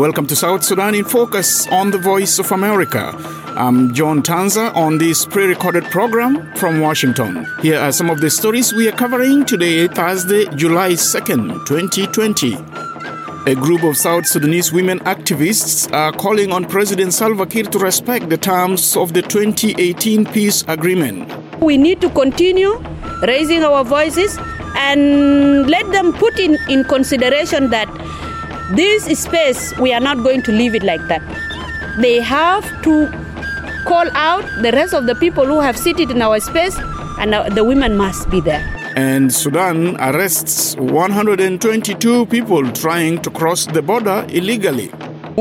Welcome to South Sudan in Focus on the Voice of America. I'm John Tanza on this pre-recorded program from Washington. Here are some of the stories we are covering today, Thursday, July 2nd, 2020. A group of South Sudanese women activists are calling on President Salva Kiir to respect the terms of the 2018 peace agreement. We need to continue raising our voices and let them put in consideration that this space, we are not going to leave it like that. They have to call out the rest of the people who have seated in our space, and the women must be there. And Sudan arrests 122 people trying to cross the border illegally.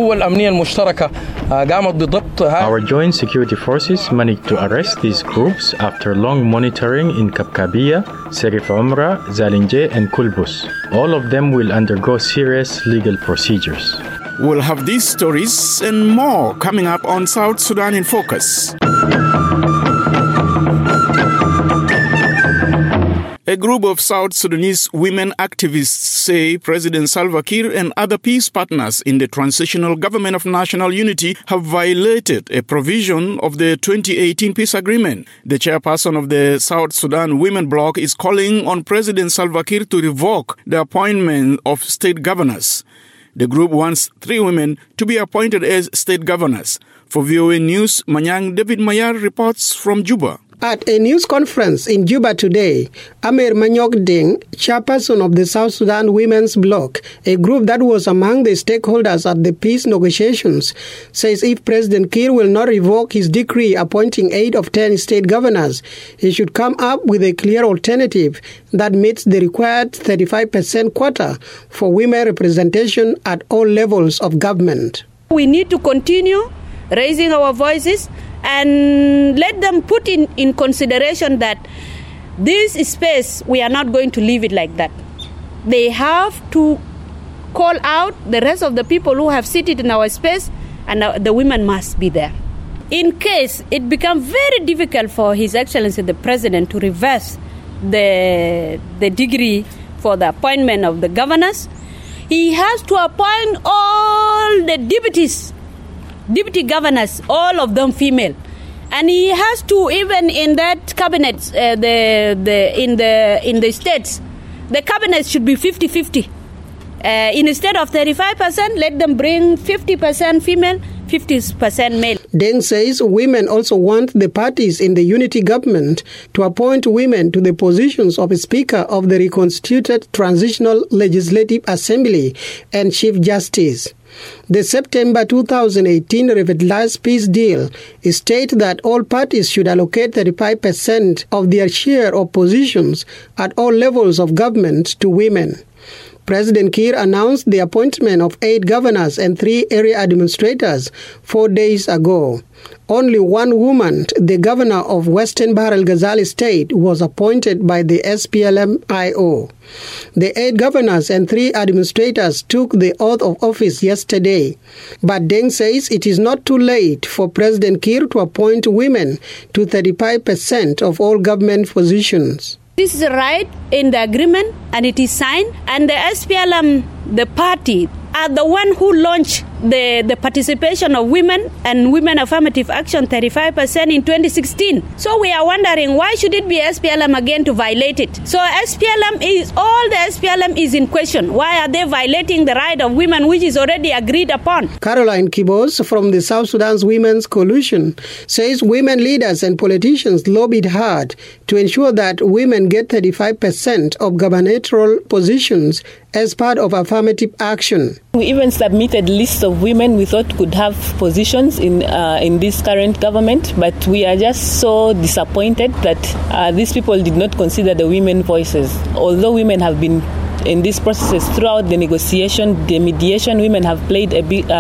Our joint security forces managed to arrest these groups after long monitoring in Kapkabia, Serif Umra, Zalinje, and Kulbus. All of them will undergo serious legal procedures. We'll have these stories and more coming up on South Sudan in Focus. A group of South Sudanese women activists say President Salva Kiir and other peace partners in the Transitional Government of National Unity have violated a provision of the 2018 peace agreement. The chairperson of the South Sudan Women Bloc is calling on President Salva Kiir to revoke the appointment of state governors. The group wants 3 women to be appointed as state governors. For VOA News, Manyang David Mayar reports from Juba. At a news conference in Juba today, Amer Manyok Ding, chairperson of the South Sudan Women's Bloc, a group that was among the stakeholders at the peace negotiations, says if President Kiir will not revoke his decree appointing 8 of 10 state governors, he should come up with a clear alternative that meets the required 35% quota for women representation at all levels of government. We need to continue raising our voices and let them put in consideration that this space, we are not going to leave it like that. They have to call out the rest of the people who have seated in our space, and the women must be there. In case it becomes very difficult for His Excellency the President to reverse the degree for the appointment of the governors, he has to appoint all the deputy governors, all of them female, and he has to, even in that cabinet, in the states, the cabinet should be 50-50. Instead of 35%, let them bring 50% female, 50% male. Deng says women also want the parties in the unity government to appoint women to the positions of Speaker of the reconstituted Transitional Legislative Assembly and Chief Justice. The September 2018 revitalized peace deal states that all parties should allocate 35% of their share of positions at all levels of government to women. President Kiir announced the appointment of 8 governors and 3 area administrators 4 days ago. Only one woman, the governor of Western Bahr el Ghazal State, was appointed by the SPLM-IO. The 8 governors and 3 administrators took the oath of office yesterday. But Deng says it is not too late for President Kiir to appoint women to 35% of all government positions. This is right in the agreement, and it is signed. And the SPLM, the party, are the one who launched the participation of women and women affirmative action 35% in 2016. So we are wondering, why should it be SPLM again to violate it? So all the SPLM is in question. Why are they violating the right of women, which is already agreed upon? Caroline Kibos from the South Sudan's Women's Coalition says women leaders and politicians lobbied hard to ensure that women get 35% of gubernatorial positions as part of affirmative action. We even submitted lists of women we thought could have positions in this current government, but we are just so disappointed that these people did not consider the women voices. Although women have been in these processes throughout the negotiation, the mediation, women have played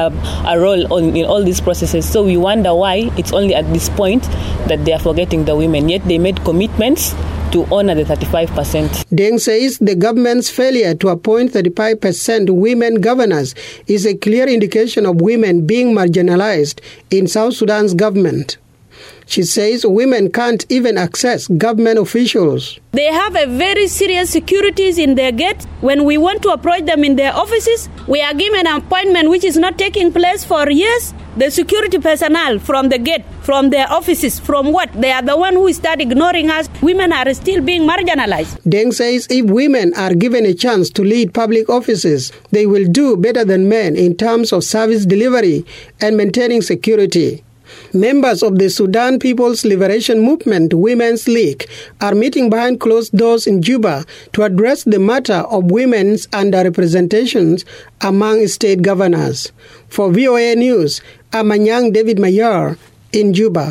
a role in all these processes. So we wonder why it's only at this point that they are forgetting the women, yet they made commitments to honor the 35%. Deng says the government's failure to appoint 35% women governors is a clear indication of women being marginalized in South Sudan's government. She says women can't even access government officials. They have a very serious securities in their gates. When we want to approach them in their offices, we are given an appointment which is not taking place for years. The security personnel from the gate, from their offices, from what? They are the one who start ignoring us. Women are still being marginalized. Deng says if women are given a chance to lead public offices, they will do better than men in terms of service delivery and maintaining security. Members of the Sudan People's Liberation Movement Women's League are meeting behind closed doors in Juba to address the matter of women's underrepresentations among state governors. For VOA News, I'm Anyang David Mayer in Juba.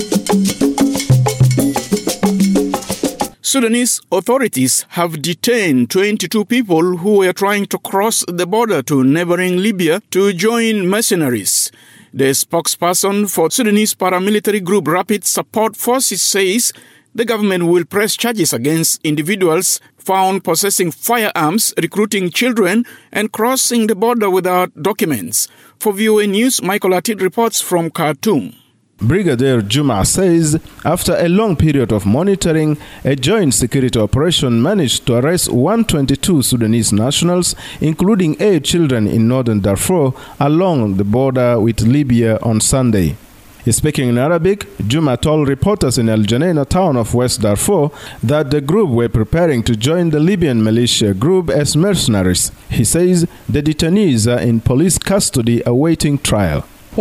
Sudanese authorities have detained 22 people who were trying to cross the border to neighboring Libya to join mercenaries. The spokesperson for Sudanese paramilitary group Rapid Support Forces says the government will press charges against individuals found possessing firearms, recruiting children, and crossing the border without documents. For VOA News, Michael Atid reports from Khartoum. Brigadier Juma says after a long period of monitoring, a joint security operation managed to arrest 122 Sudanese nationals, including 8 children in northern Darfur, along the border with Libya on Sunday. Speaking in Arabic, Juma told reporters in El Geneina town of West Darfur that the group were preparing to join the Libyan militia group as mercenaries. He says the detainees are in police custody awaiting trial.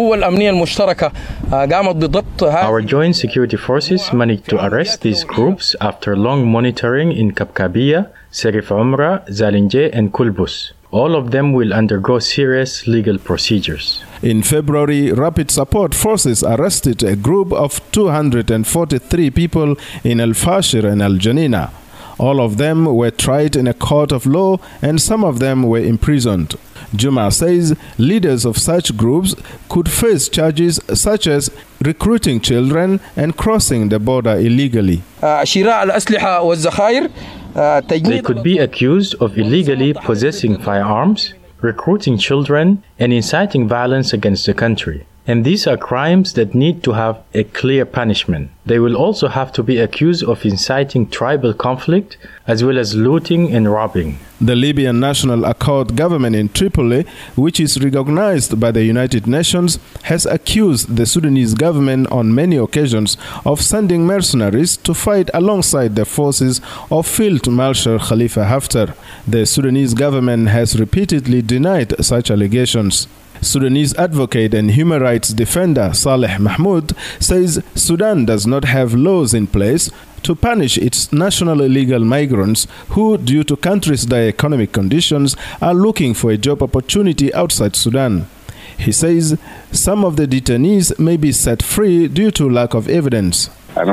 Our joint security forces managed to arrest these groups after long monitoring in Kapkabia, Serif Umra, Zalinje, and Kulbus. All of them will undergo serious legal procedures. In February, Rapid Support Forces arrested a group of 243 people in El Fashir and El Geneina. All of them were tried in a court of law and some of them were imprisoned. Juma says leaders of such groups could face charges such as recruiting children and crossing the border illegally. They could be accused of illegally possessing firearms, recruiting children, and inciting violence against the country. And these are crimes that need to have a clear punishment. They will also have to be accused of inciting tribal conflict, as well as looting and robbing. The Libyan National Accord government in Tripoli, which is recognized by the United Nations, has accused the Sudanese government on many occasions of sending mercenaries to fight alongside the forces of Field Marshal Khalifa Haftar. The Sudanese government has repeatedly denied such allegations. Sudanese advocate and human rights defender Saleh Mahmoud says Sudan does not have laws in place to punish its national illegal migrants who, due to country's dire economic conditions, are looking for a job opportunity outside Sudan. He says some of the detainees may be set free due to lack of evidence. I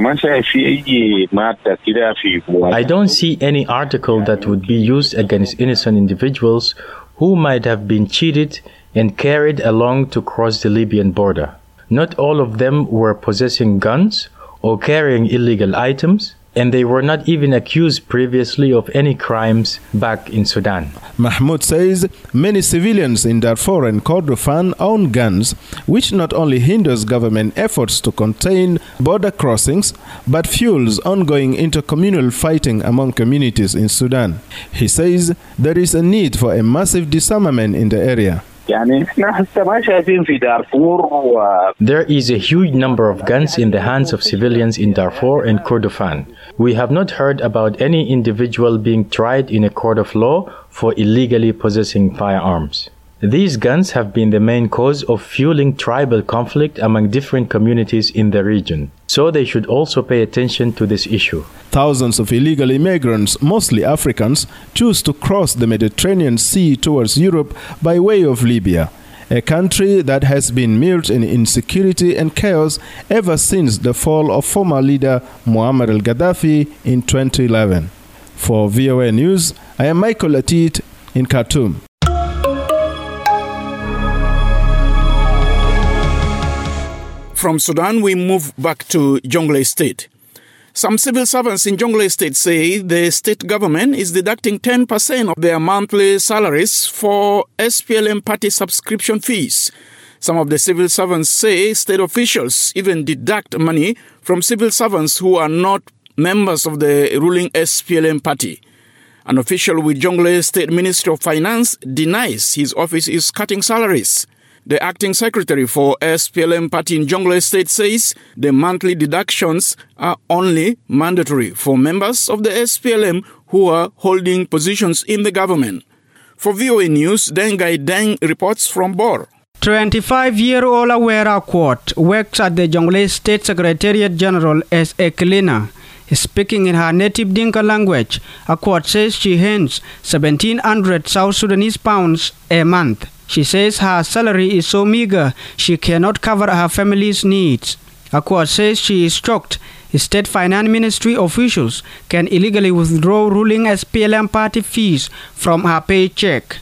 don't see any article that would be used against innocent individuals who might have been cheated and carried along to cross the Libyan border. Not all of them were possessing guns or carrying illegal items, and they were not even accused previously of any crimes back in Sudan. Mahmoud says many civilians in Darfur and Kordofan own guns, which not only hinders government efforts to contain border crossings, but fuels ongoing intercommunal fighting among communities in Sudan. He says there is a need for a massive disarmament in the area. There is a huge number of guns in the hands of civilians in Darfur and Kordofan. We have not heard about any individual being tried in a court of law for illegally possessing firearms. These guns have been the main cause of fueling tribal conflict among different communities in the region, so they should also pay attention to this issue. Thousands of illegal immigrants, mostly Africans, choose to cross the Mediterranean Sea towards Europe by way of Libya, a country that has been mired in insecurity and chaos ever since the fall of former leader Muammar al-Gaddafi in 2011. For VOA News, I am Michael Atit in Khartoum. From Sudan, we move back to Jonglei State. Some civil servants in Jonglei State say the state government is deducting 10% of their monthly salaries for SPLM party subscription fees. Some of the civil servants say state officials even deduct money from civil servants who are not members of the ruling SPLM party. An official with Jonglei State Ministry of Finance denies his office is cutting salaries. The acting secretary for SPLM party in Jonglei State says the monthly deductions are only mandatory for members of the SPLM who are holding positions in the government. For VOA News, Dengai Deng reports from Bor. 25-year-old Awera Kwot works at the Jonglei State Secretariat General as a cleaner. Speaking in her native Dinka language, Akwot says she earns 1,700 South Sudanese pounds a month. She says her salary is so meager she cannot cover her family's needs. Akwot says she is shocked State Finance Ministry officials can illegally withdraw ruling SPLM party fees from her paycheck.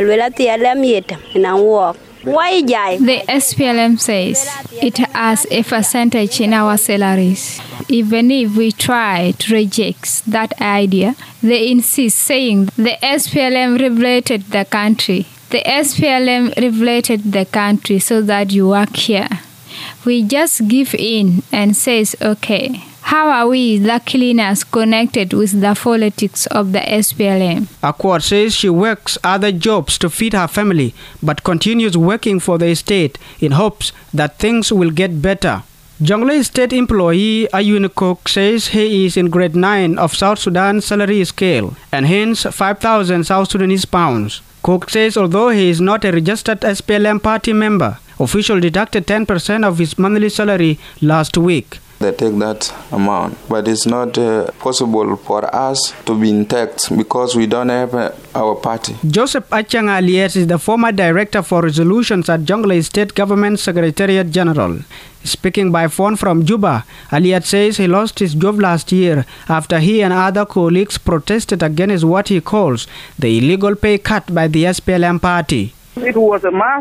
The SPLM says it has a percentage in our salaries. Even if we try to reject that idea, they insist saying the SPLM regulated the country. The SPLM regulated the country so that you work here. We just give in and says okay. How are we, the cleaners, connected with the politics of the SPLM? Akwot says she works other jobs to feed her family, but continues working for the state in hopes that things will get better. Jonglei State employee Ayun Kok says he is in grade 9 of South Sudan salary scale and hence 5,000 South Sudanese pounds. Kok says although he is not a registered SPLM party member, officials deducted 10% of his monthly salary last week. They take that amount, but it's not possible for us to be in tax because we don't have our party. Joseph Achang Aliet is the former director for resolutions at Jonglei State Government Secretariat General. Speaking by phone from Juba, Aliet says he lost his job last year after he and other colleagues protested against what he calls the illegal pay cut by the SPLM party. It was a mass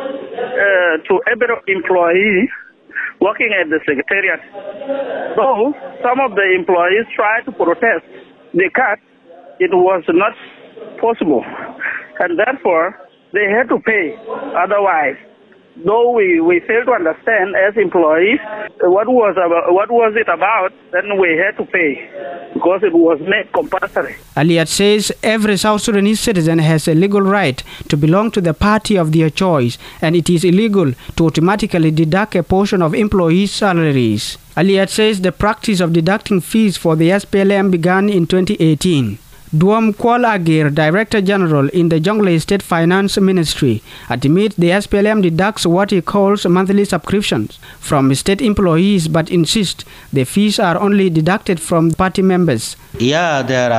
to every employee working at the secretariat. Though some of the employees tried to protest the cut, it was not possible. And therefore, they had to pay. Otherwise, though we failed to understand as employees what was it about, then we had to pay because it was made compulsory. Aliat says every South Sudanese citizen has a legal right to belong to the party of their choice, and it is illegal to automatically deduct a portion of employees' salaries. Aliat says the practice of deducting fees for the SPLM began in 2018. Duam Kual Agir, Director General in the Jonglei State Finance Ministry, admits the SPLM deducts what he calls monthly subscriptions from state employees but insists the fees are only deducted from party members. Yeah, there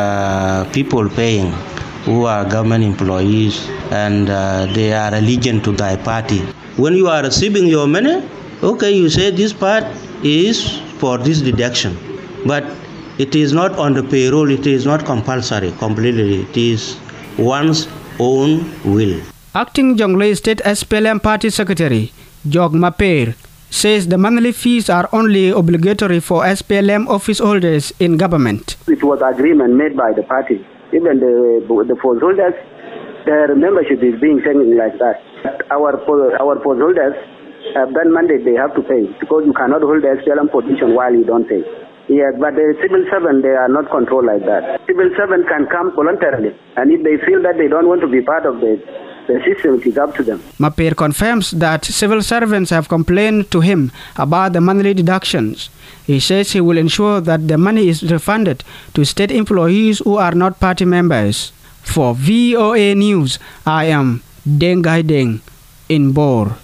are people paying who are government employees and they are allegiant to their party. When you are receiving your money, okay, you say this part is for this deduction, but it is not on the payroll, it is not compulsory completely, it is one's own will. Acting Jonglei State SPLM Party Secretary, Jog Maper, says the monthly fees are only obligatory for SPLM office holders in government. It was agreement made by the party. Even the post holders, their membership is being taken like that. Our post holders have that mandate, they have to pay because you cannot hold the SPLM position while you don't pay. Yes, but the civil servant, they are not controlled like that. Civil servant can come voluntarily, and if they feel that they don't want to be part of the system, it is up to them. Maper confirms that civil servants have complained to him about the monthly deductions. He says he will ensure that the money is refunded to state employees who are not party members. For VOA News, I am Dengai Deng in Bor.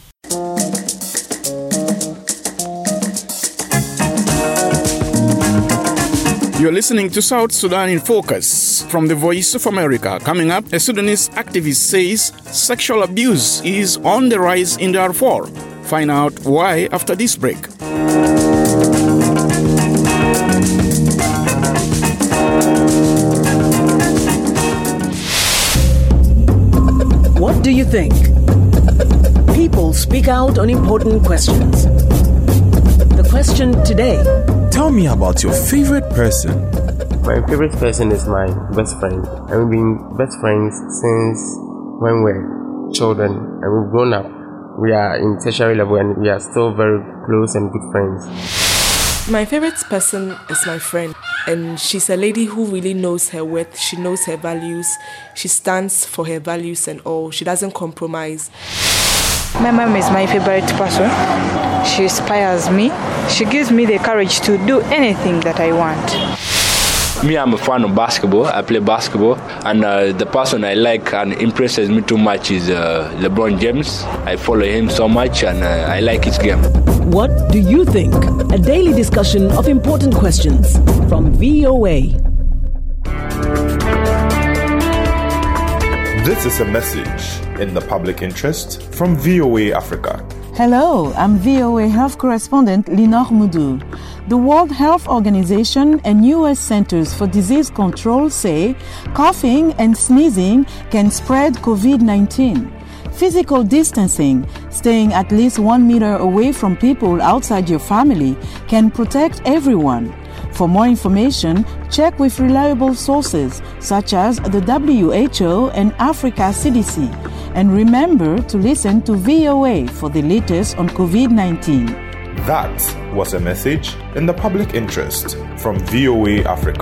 You're listening to South Sudan in Focus from the Voice of America. Coming up, a Sudanese activist says sexual abuse is on the rise in Darfur. Find out why after this break. What do you think? People speak out on important questions. The question today: tell me about your favorite person. My favorite person is my best friend. And we've been best friends since when we were children, and we've grown up we are in tertiary level and we are still very close and good friends. My favorite person is my friend, and she's a lady who really knows her worth. She knows her values. She stands for her values and all. She doesn't compromise. My mom is my favorite person. She inspires me. She gives me the courage to do anything that I want. Me, I'm a fan of basketball. I play basketball, and the person I like and impresses me too much is LeBron James. I follow him so much, and I like his game. What do you think? A daily discussion of important questions from VOA. This is a message in the public interest from VOA Africa. Hello, I'm VOA Health correspondent Linor Moudou. The World Health Organization and U.S. Centers for Disease Control say coughing and sneezing can spread COVID-19. Physical distancing, staying at least 1 meter away from people outside your family, can protect everyone. For more information, check with reliable sources such as the WHO and Africa CDC. And remember to listen to VOA for the latest on COVID-19. That was a message in the public interest from VOA Africa.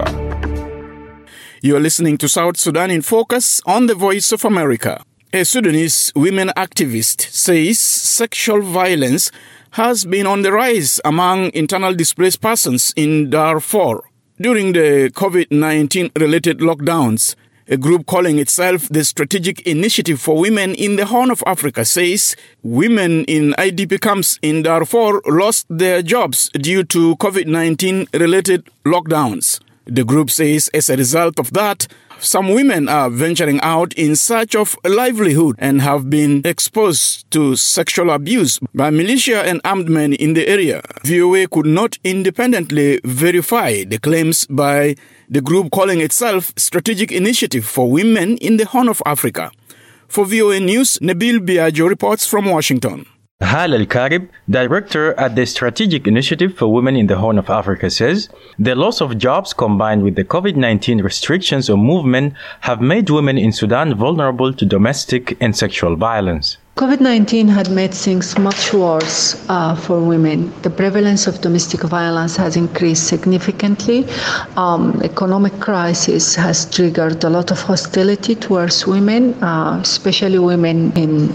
You are listening to South Sudan in Focus on the Voice of America. A Sudanese women activist says sexual violence has been on the rise among internally displaced persons in Darfur during the COVID-19 related lockdowns. A group calling itself the Strategic Initiative for Women in the Horn of Africa says women in IDP camps in Darfur lost their jobs due to COVID-19 related lockdowns. The group says as a result of that, some women are venturing out in search of a livelihood and have been exposed to sexual abuse by militia and armed men in the area. VOA could not independently verify the claims by the group calling itself Strategic Initiative for Women in the Horn of Africa. For VOA News, Nabil Biagio reports from Washington. Hal Al-Karib, director at the Strategic Initiative for Women in the Horn of Africa, says the loss of jobs combined with the COVID-19 restrictions on movement have made women in Sudan vulnerable to domestic and sexual violence. COVID-19 had made things much worse for women. The prevalence of domestic violence has increased significantly. Economic crisis has triggered a lot of hostility towards women, especially women in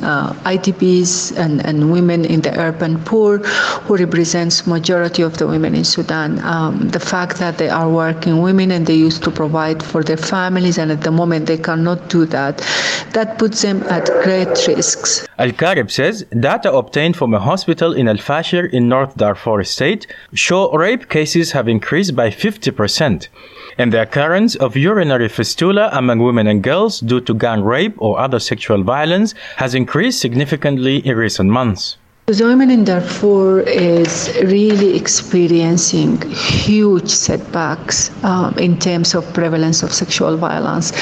IDPs and women in the urban poor, who represents majority of the women in Sudan. The fact that they are working women and they used to provide for their families, and at the moment they cannot do that, that puts them at great risks. Al-Karib says data obtained from a hospital in Al-Fashir in North Darfur state show rape cases have increased by 50%, and the occurrence of urinary fistula among women and girls due to gang rape or other sexual violence has increased significantly in recent months. The women in Darfur is really experiencing huge setbacks in terms of prevalence of sexual violence,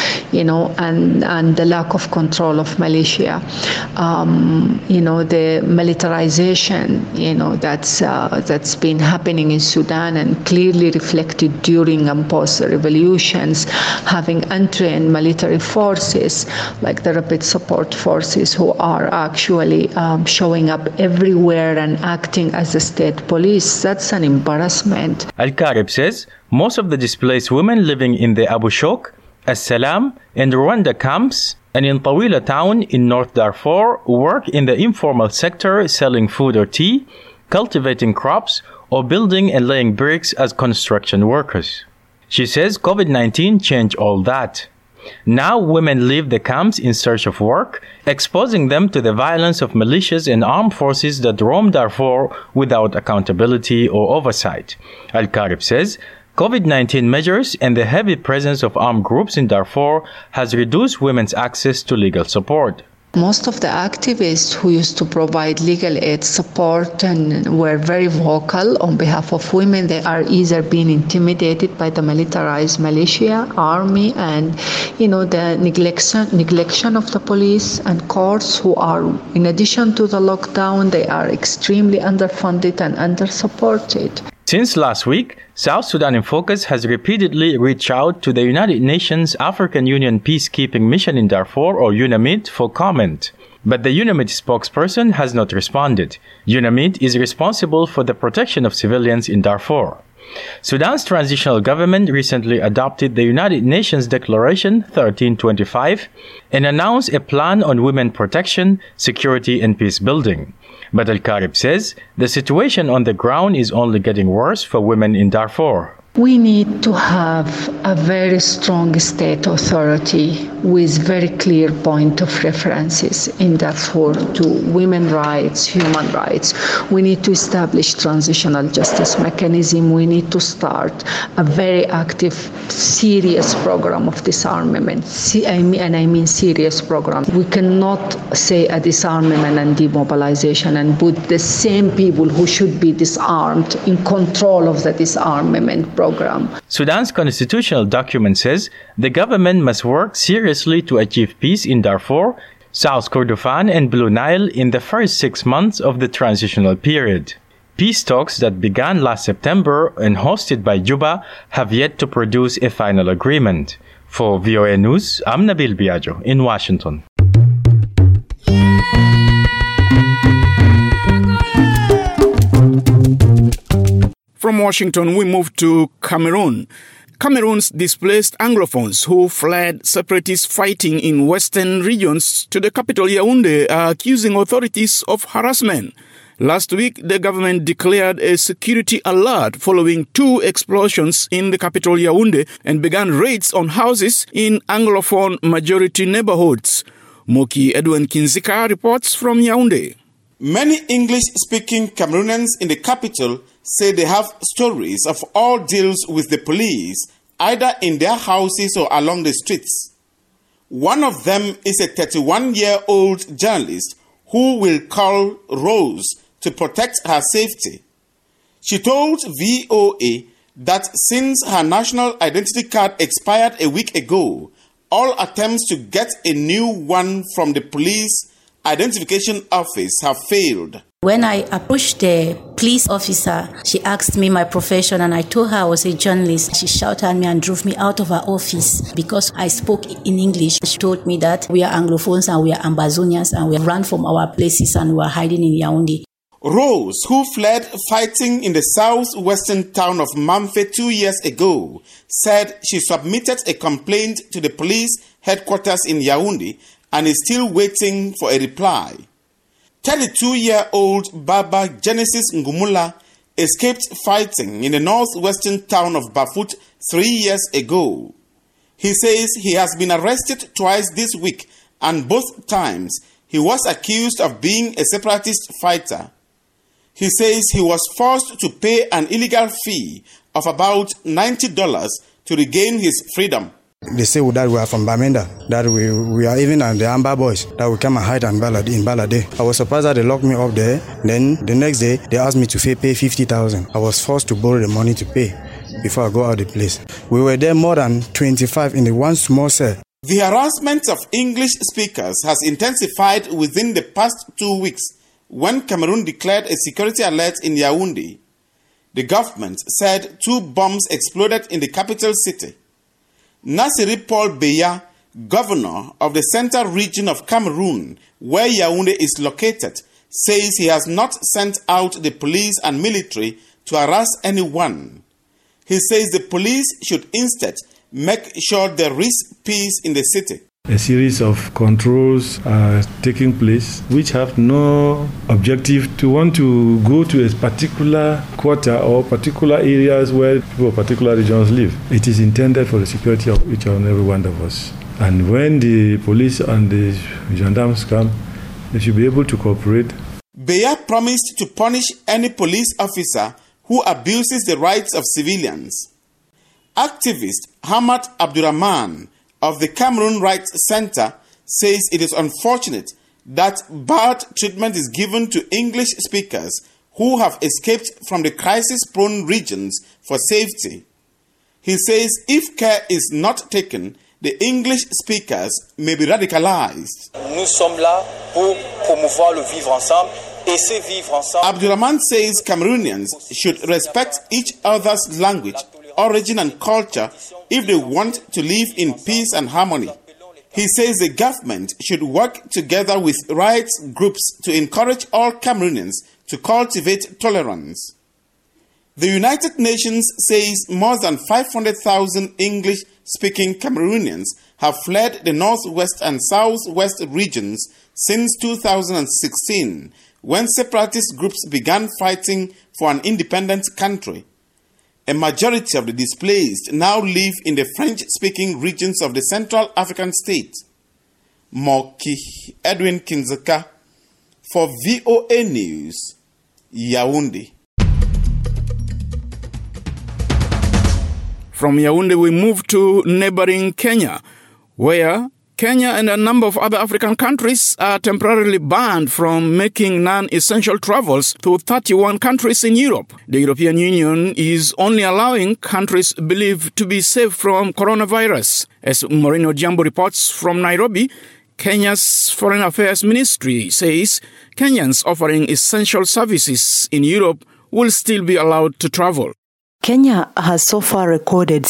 and the lack of control of militia. The militarization, that's been happening in Sudan and clearly reflected during and post revolutions, having untrained military forces like the Rapid Support Forces who are actually showing up everywhere and acting as the state police. That's an embarrassment. Al-Karib says most of the displaced women living in the Abu Shok, As-Salam, and Rwanda camps and in Tawila town in North Darfur work in the informal sector selling food or tea, cultivating crops, or building and laying bricks as construction workers. She says COVID-19 changed all that. Now women leave the camps in search of work, exposing them to the violence of militias and armed forces that roam Darfur without accountability or oversight. Al-Karib says COVID-19 measures and the heavy presence of armed groups in Darfur has reduced women's access to legal support. Most of the activists who used to provide legal aid support and were very vocal on behalf of women, they are either being intimidated by the militarized militia, army, and the neglection of the police and courts, who are, in addition to the lockdown, they are extremely underfunded and undersupported. Since last week, South Sudan in Focus has repeatedly reached out to the United Nations African Union Peacekeeping Mission in Darfur, or UNAMID, for comment. But the UNAMID spokesperson has not responded. UNAMID is responsible for the protection of civilians in Darfur. Sudan's transitional government recently adopted the United Nations Declaration 1325 and announced a plan on women protection, security, and peace building. But Al-Karib says the situation on the ground is only getting worse for women in Darfur. We need to have a very strong state authority with very clear point of references in Darfur to women's rights, human rights. We need to establish transitional justice mechanism. We need to start a very active, serious program of disarmament. I mean serious program. We cannot say a disarmament and demobilization and put the same people who should be disarmed in control of the disarmament program. Sudan's constitutional document says the government must work seriously to achieve peace in Darfur, South Kordofan, and Blue Nile in the first 6 months of the transitional period. Peace talks that began last September and hosted by Juba have yet to produce a final agreement. For VOA News, I'm Nabil Biagio in Washington. From Washington, we move to Cameroon. Cameroon's displaced Anglophones who fled separatist fighting in western regions to the capital Yaoundé are accusing authorities of harassment. Last week, the government declared a security alert following 2 explosions in the capital Yaoundé and began raids on houses in Anglophone majority neighborhoods. Moki Edwin Kinzika reports from Yaoundé. Many English-speaking Cameroonians in the capital say they have stories of ordeals with the police, either in their houses or along the streets. One of them is a 31-year-old journalist who will call Rose to protect her safety. She told VOA that since her national identity card expired a week ago, all attempts to get a new one from the police identification office have failed. When I approached the police officer, she asked me my profession and I told her I was a journalist. She shouted at me and drove me out of her office because I spoke in English. She told me that we are Anglophones and we are Ambazonians and we ran from our places and we are hiding in Yaoundé. Rose, who fled fighting in the southwestern town of Mamfe 2 years ago, said she submitted a complaint to the police headquarters in Yaoundé and is still waiting for a reply. 32-year-old Baba Genesis Ngumula escaped fighting in the northwestern town of Bafut 3 years ago. He says he has been arrested twice this week and both times he was accused of being a separatist fighter. He says he was forced to pay an illegal fee of about $90 to regain his freedom. They say that we are from Bamenda, that we are even the Amba boys, that we come and hide in Balade. I was surprised that they locked me up there. Then the next day, they asked me to pay 50,000. I was forced to borrow the money to pay before I go out of the place. We were there more than 25 in the one small cell. The harassment of English speakers has intensified within the past 2 weeks when Cameroon declared a security alert in Yaoundé. The government said 2 bombs exploded in the capital city. Nasiri Paul Beya, governor of the central region of Cameroon, where Yaoundé is located, says he has not sent out the police and military to harass anyone. He says the police should instead make sure there is peace in the city. A series of controls are taking place which have no objective to want to go to a particular quarter or particular areas where people of particular regions live. It is intended for the security of each and every one of us. And when the police and the gendarmes come, they should be able to cooperate. Beya promised to punish any police officer who abuses the rights of civilians. Activist Hamad Abdurrahman of the Cameroon Rights Center says it is unfortunate that bad treatment is given to English speakers who have escaped from the crisis-prone regions for safety. He says if care is not taken, the English speakers may be radicalized. Nous sommes là pour promouvoir le vivre ensemble. Abdurrahman says Cameroonians should respect each other's language, origin and culture if they want to live in peace and harmony. He says the government should work together with rights groups to encourage all Cameroonians to cultivate tolerance. The United Nations says more than 500,000 English-speaking Cameroonians have fled the northwest and southwest regions since 2016, when separatist groups began fighting for an independent country. A majority of the displaced now live in the French-speaking regions of the Central African state. Moki Edwin Kinzeka for VOA News, Yaoundé. From Yaoundé, we move to neighboring Kenya, where Kenya and a number of other African countries are temporarily banned from making non-essential travels to 31 countries in Europe. The European Union is only allowing countries believed to be safe from coronavirus. As Moreno Jambo reports from Nairobi, Kenya's Foreign Affairs Ministry says Kenyans offering essential services in Europe will still be allowed to travel. Kenya has so far recorded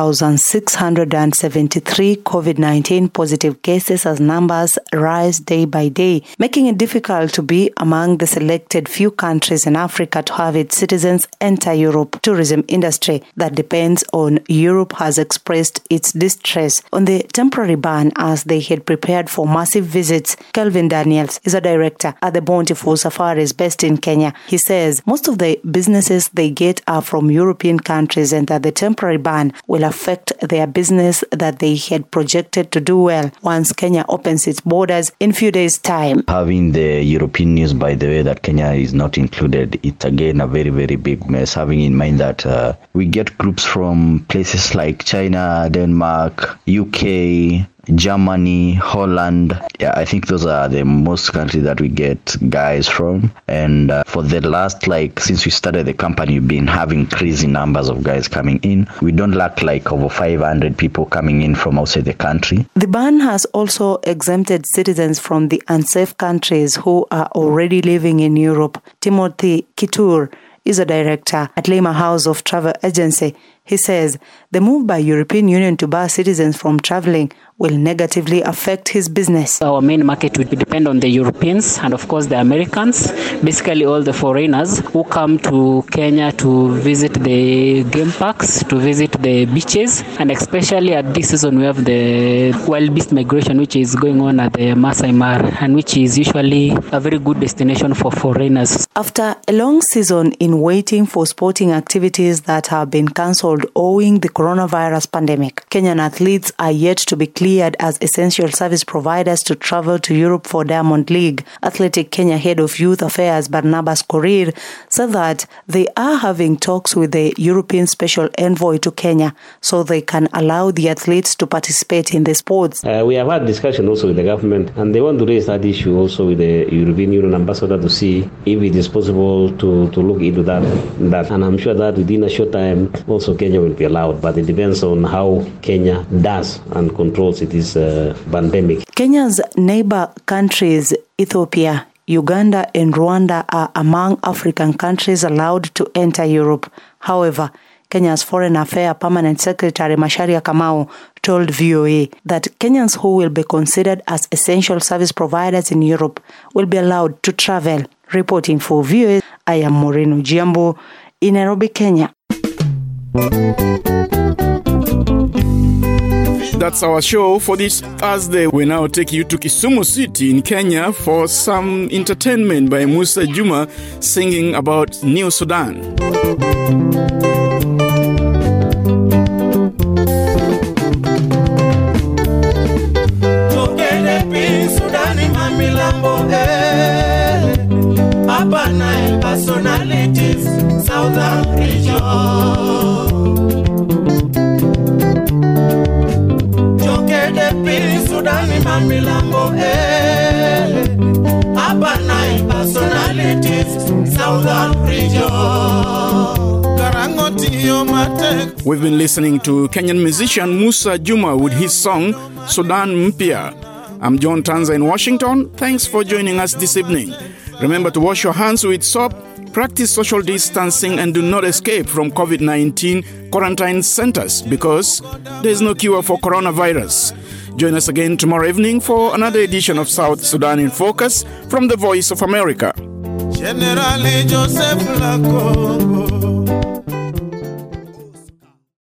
6,673 COVID-19 positive cases as numbers rise day by day, making it difficult to be among the selected few countries in Africa to have its citizens enter Europe. Tourism industry that depends on Europe has expressed its distress on the temporary ban as they had prepared for massive visits. Kelvin Daniels is a director at the Bountiful Safaris based in Kenya. He says most of the businesses they get are from European countries and that the temporary ban will affect their business that they had projected to do well once Kenya opens its borders in few days' time. Having the European news, by the way, that Kenya is not included, it's again a very, very big mess, having in mind that we get groups from places like China, Denmark, UK, Germany, Holland. Yeah, I think those are the most countries that we get guys from. And for the last, since we started the company, we've been having crazy numbers of guys coming in. We don't lack over 500 people coming in from outside the country. The ban has also exempted citizens from the unsafe countries who are already living in Europe. Timothy Kitur is a director at Lima House of Travel Agency. He says the move by European Union to bar citizens from traveling will negatively affect his business. Our main market would depend on the Europeans and of course the Americans, basically all the foreigners who come to Kenya to visit the game parks, to visit the beaches, and especially at this season we have the wild beast migration which is going on at the Masai Mara and which is usually a very good destination for foreigners. After a long season in waiting for sporting activities that have been cancelled owing the coronavirus pandemic, Kenyan athletes are yet to be cleared as essential service providers to travel to Europe for Diamond League. Athletic Kenya Head of Youth Affairs Barnabas Korir said that they are having talks with the European Special Envoy to Kenya so they can allow the athletes to participate in the sports. We have had discussion also with the government and they want to raise that issue also with the European Union Ambassador to see if it is possible to look into that. And I'm sure that within a short time also Kenya will be allowed, but it depends on how Kenya does and controls this pandemic. Kenya's neighbor countries, Ethiopia, Uganda and Rwanda, are among African countries allowed to enter Europe. However, Kenya's Foreign Affairs Permanent Secretary Macharia Kamau told VOA that Kenyans who will be considered as essential service providers in Europe will be allowed to travel. Reporting for VOA, I am Moreno Jambo in Nairobi, Kenya. That's our show for this Thursday. We now take you to Kisumu City in Kenya for some entertainment by Musa Juma singing about New Sudan. Personalities, Southern region. Sudani Mamilambo, Abanai personalities, Southern region. We've been listening to Kenyan musician Musa Juma with his song Sudan Mpya. I'm John Tanza in Washington. Thanks for joining us this evening. Remember to wash your hands with soap, practice social distancing, and do not escape from COVID-19 quarantine centers because there's no cure for coronavirus. Join us again tomorrow evening for another edition of South Sudan in Focus from the Voice of America. General Joseph Lakongo.